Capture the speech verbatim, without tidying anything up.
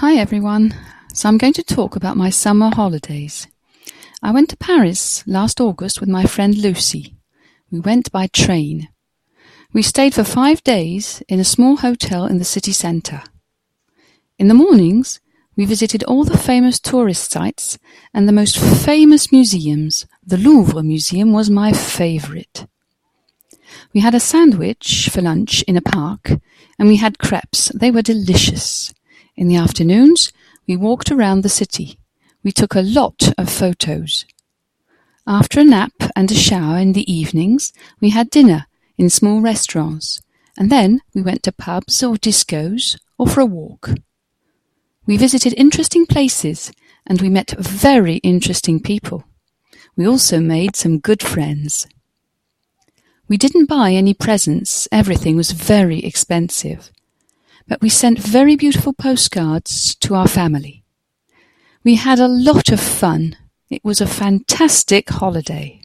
Hi everyone, so I'm going to talk about my summer holidays. I went to Paris last August with my friend Lucy. We went by train. We stayed for five days in a small hotel in the city centre. In the mornings, we visited all the famous tourist sites and the most famous museums. The Louvre Museum was my favourite. We had a sandwich for lunch in a park, and we had crepes. They were delicious. In the afternoons, we walked around the city. We took a lot of photos. After a nap and a shower in the evenings, we had dinner in small restaurants, and then we went to pubs or discos or for a walk. We visited interesting places, and we met very interesting people. We also made some good friends. We didn't buy any presents. Everything was very expensive. But we sent very beautiful postcards to our family. We had a lot of fun. It was a fantastic holiday.